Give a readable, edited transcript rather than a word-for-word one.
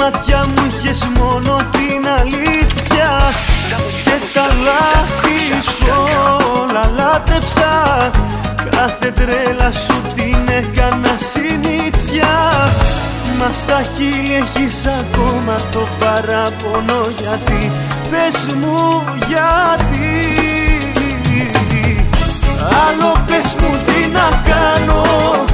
μάτια μου είχες μόνο την αλήθεια και τα λάθη σου όλα λάτρεψα. Κάθε τρέλα σου την έκανα συνήθεια, μα στα χείλη έχεις ακόμα το παράπονο. Γιατί, πες μου γιατί? Άλλο πες μου τι να κάνω,